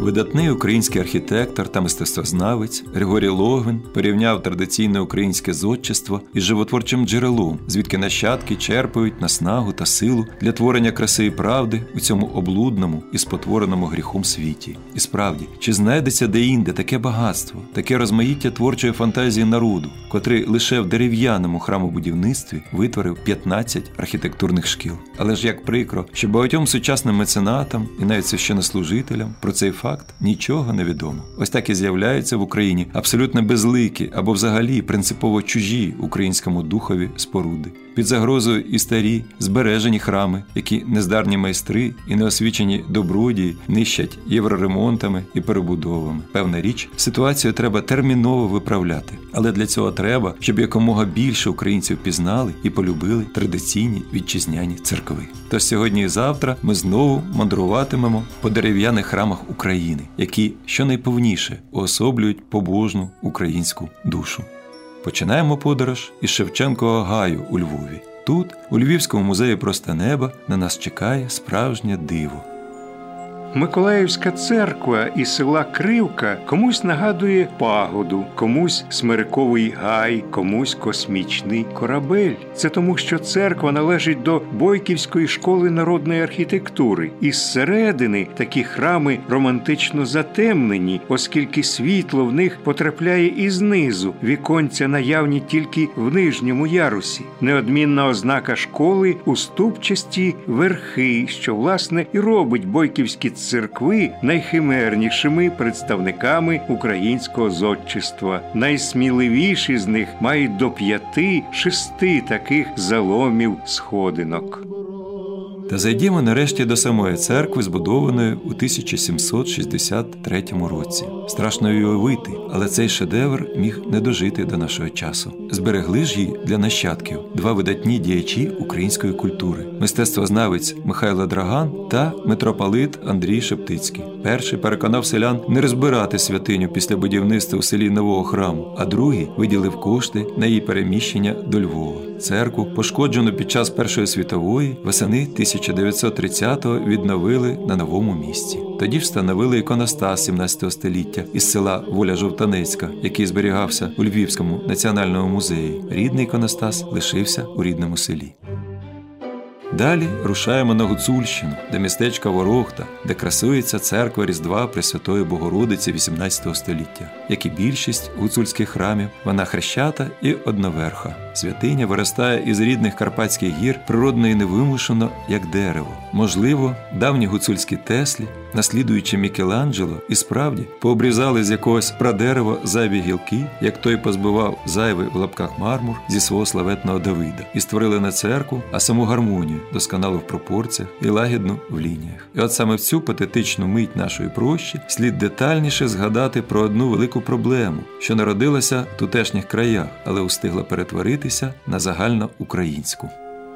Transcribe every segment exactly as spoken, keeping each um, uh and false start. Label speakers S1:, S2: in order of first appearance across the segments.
S1: Видатний український архітектор та мистецтвознавець Григорій Логвин порівняв традиційне українське зодчество із животворчим джерелом, звідки нащадки черпають наснагу та силу для творення краси і правди у цьому облудному і спотвореному гріхом світі. І справді, чи знайдеться де-інде таке багатство, таке розмаїття творчої фантазії народу, котрий лише в дерев'яному храмобудівництві витворив п'ятнадцять архітектурних шкіл? Але ж як прикро, що багатьом сучасним меценатам і навіть священнослужителям про цей факт нічого не відомо. Ось так і з'являються в Україні абсолютно безликі або взагалі принципово чужі українському духові споруди. Під загрозою і старі, збережені храми, які нездарні майстри і неосвічені добродії нищать євроремонтами і перебудовами. Певна річ, ситуацію треба терміново виправляти. Але для цього треба, щоб якомога більше українців пізнали і полюбили традиційні вітчизняні церкви. Тож сьогодні і завтра ми знову мандруватимемо по дерев'яних храмах України, які щонайповніше уособлюють побожну українську душу. Починаємо подорож із Шевченкового гаю у Львові. Тут, у Львівському музеї «Просто неба», на нас чекає справжнє диво.
S2: Миколаївська церква із села Кривка комусь нагадує пагоду, комусь смириковий гай, комусь космічний корабель. Це тому, що церква належить до Бойківської школи народної архітектури. І зсередини такі храми романтично затемнені, оскільки світло в них потрапляє і знизу, віконця наявні тільки в нижньому ярусі. Неодмінна ознака школи – уступчасті верхи, що, власне, і робить бойківські церкви найхимернішими представниками українського зодчества. Найсміливіші з них мають до п'яти-шести таких заломів сходинок.
S1: Та зайдімо нарешті до самої церкви, збудованої у тисяча сімсот шістдесят третьому році. Страшно її уявити, але цей шедевр міг не дожити до нашого часу. Зберегли ж її для нащадків два видатні діячі української культури – мистецтвознавець Михайло Драган та митрополит Андрій Шептицький. Перший переконав селян не розбирати святиню після будівництва у селі нового храму, а другий виділив кошти на її переміщення до Львова. Церкву, пошкоджену під час Першої світової, восени тисяча дев'ятсот тридцятого відновили на новому місці. Тоді встановили іконостас сімнадцятого століття із села Воля-Жовтанецька, який зберігався у Львівському національному музеї. Рідний іконостас лишився у рідному селі. Далі рушаємо на Гуцульщину, до містечка Ворохта, де красується церква Різдва Пресвятої Богородиці вісімнадцятого століття. Як і більшість гуцульських храмів, вона хрещата і одноверха. Святиня виростає із рідних Карпатських гір природно і невимушено, як дерево. Можливо, давні гуцульські Теслі, наслідуючи Мікеланджело, і справді пообрізали з якогось прадерева зайві гілки, як той позбивав зайвий в лапках мармур зі свого славетного Давида, і створили на церкву, а саму гармонію, досконалу в пропорціях і лагідну в лініях. І от саме в цю патетичну мить нашої прощі слід детальніше згадати про одну велику проблему, що народилася в тутешніх краях, але устигла перетворитися на загальноукраїнську.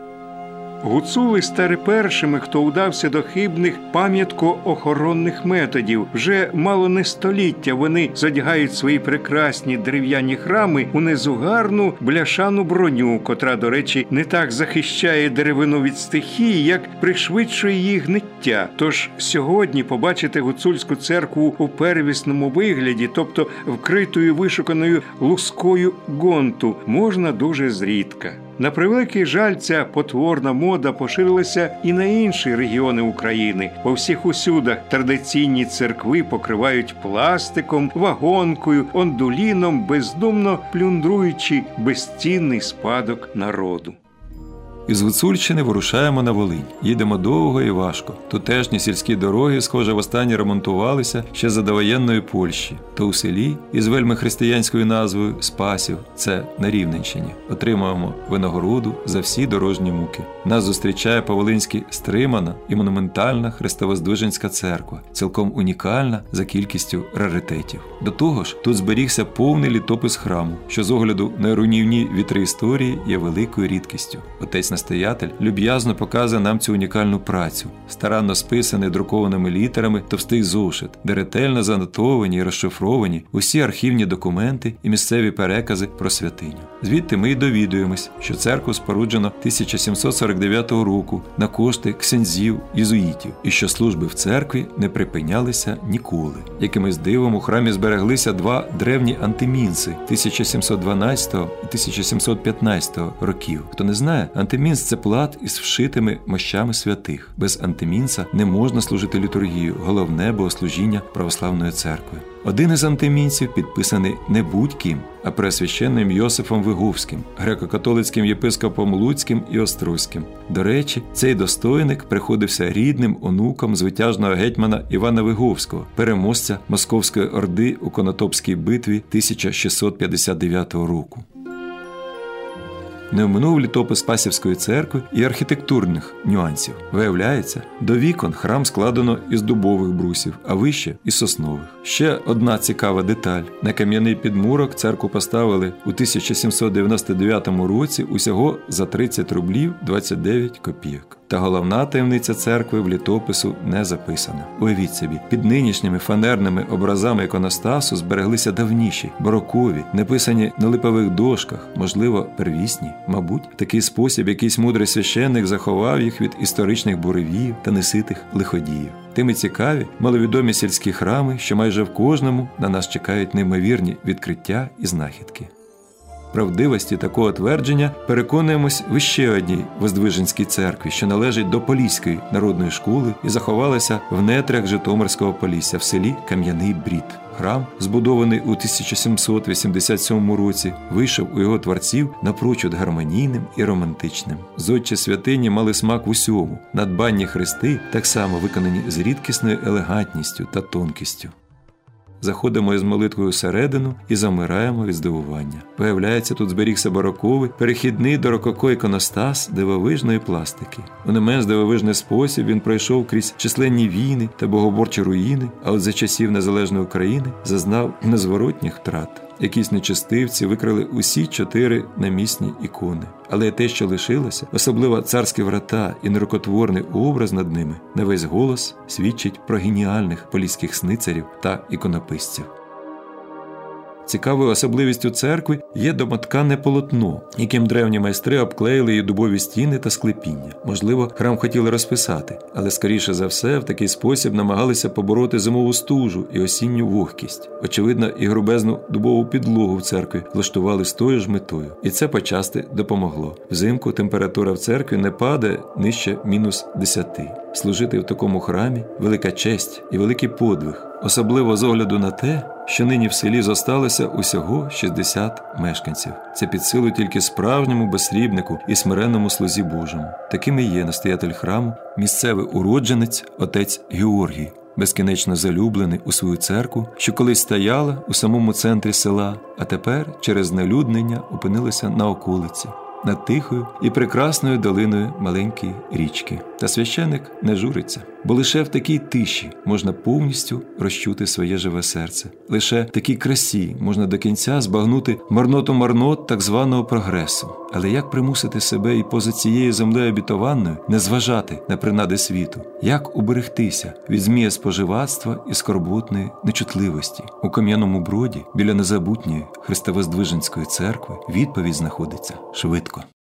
S2: Гуцули стали першими, хто удався до хибних пам'ятко-охоронних методів. Вже мало не століття вони задягають свої прекрасні дерев'яні храми у незугарну бляшану броню, котра, до речі, не так захищає деревину від стихії, як пришвидшує її гниття. Тож сьогодні побачити гуцульську церкву у первісному вигляді, тобто вкритою вишуканою лускою гонту, можна дуже зрідка. На превеликий жаль, ця потворна мода поширилася і на інші регіони України. По всіх усюдах традиційні церкви покривають пластиком, вагонкою, ондуліном, бездумно плюндруючи безцінний спадок народу.
S1: Із Гуцульщини вирушаємо на Волинь. Їдемо довго і важко. Тутешні сільські дороги, схоже, востаннє ремонтувалися ще за довоєнної Польщі. То у селі із вельми християнською назвою Спасів, це на Рівненщині, отримуємо винагороду за всі дорожні муки. Нас зустрічає по-волинськи стримана і монументальна Христовоздвиженська церква, цілком унікальна за кількістю раритетів. До того ж, тут зберігся повний літопис храму, що з огляду на руйнівні вітри історії є великою рідкістю. Отець настоятель люб'язно показує нам цю унікальну працю, старанно списаний друкованими літерами товстий зошит, де ретельно занотовані і розшифровані усі архівні документи і місцеві перекази про святиню. Звідти ми й довідуємось, що церкву споруджено тисяча сімсот сорок дев'ятого року на кошти ксензів-єзуїтів, і що служби в церкві не припинялися ніколи. Якимось дивом у храмі збереглися два древні антимінси тисяча сімсот дванадцятого і тисяча сімсот п'ятнадцятого років. Хто не знає, антимінс – це плат із вшитими мощами святих. Без антимінса не можна служити літургію, головне богослужіння православної церкви. Один із антимінців підписаний не будь-ким, а преосвященним Йосифом Виговським, греко-католицьким єпископом Луцьким і Острозьким. До речі, цей достойник приходився рідним онуком звитяжного гетьмана Івана Виговського, переможця Московської орди у Конотопській битві тисяча шістсот п'ятдесят дев'ятого року. Не оминув літопис Спасівської церкви і архітектурних нюансів. Виявляється, до вікон храм складено із дубових брусів, а вище – із соснових. Ще одна цікава деталь. На кам'яний підмурок церкву поставили у тисяча сімсот дев'яносто дев'ятому році усього за тридцять рублів двадцять дев'ять копійок. Та головна таємниця церкви в літопису не записана. Уявіть собі, під нинішніми фанерними образами іконостасу збереглися давніші, барокові, написані на липових дошках, можливо, первісні. Мабуть, в такий спосіб якийсь мудрий священник заховав їх від історичних буревіїв та неситих лиходіїв. Тим і цікаві маловідомі сільські храми, що майже в кожному на нас чекають неймовірні відкриття і знахідки. Правдивості такого твердження переконуємось в ще одній Воздвиженській церкві, що належить до Поліської народної школи і заховалася в нетрях Житомирського Полісся в селі Кам'яний Брід. Храм, збудований у тисяча сімсот вісімдесят сьомому році, вийшов у його творців напрочуд гармонійним і романтичним. Зодчі святині мали смак в усьому. Надбанні хрести так само виконані з рідкісною елегантністю та тонкістю. Заходимо із молитвою всередину і замираємо від здивування. Виявляється, тут зберігся бароковий, перехідний до рококо іконостас дивовижної пластики. У не менш дивовижний спосіб він пройшов крізь численні війни та богоборчі руїни, а от за часів незалежної України зазнав незворотніх втрат. Якісь нечестивці викрали усі чотири намісні ікони. Але те, що лишилося, особливо царські врата і нерукотворний образ над ними, на весь голос свідчить про геніальних поліських сницарів та іконописців. Цікавою особливістю церкви є домоткане полотно, яким древні майстри обклеїли її дубові стіни та склепіння. Можливо, храм хотіли розписати, але, скоріше за все, в такий спосіб намагалися побороти зимову стужу і осінню вогкість. Очевидно, і грубезну дубову підлогу в церкві влаштували з тою ж метою. І це почасти допомогло. Взимку температура в церкві не падає нижче мінус десяти. Служити в такому храмі – велика честь і великий подвиг. Особливо з огляду на те, що нині в селі зосталося усього шістдесят мешканців. Це під силу тільки справжньому безсрібнику і смиренному слузі Божому. Таким і є настоятель храму, місцевий уродженець отець Георгій, безкінечно залюблений у свою церкву, що колись стояла у самому центрі села, а тепер через знелюднення опинилася на околиці, над тихою і прекрасною долиною маленької річки. Та священик не журиться, бо лише в такій тиші можна повністю розчути своє живе серце. Лише в такій красі можна до кінця збагнути марноту марнот так званого прогресу. Але як примусити себе і поза цією землею обітованною не зважати на принади світу? Як уберегтися від змія споживацтва і скорботної нечутливості? У Кам'яному Броді, біля незабутньої Христовоздвиженської церкви, відповідь знаходиться швидко.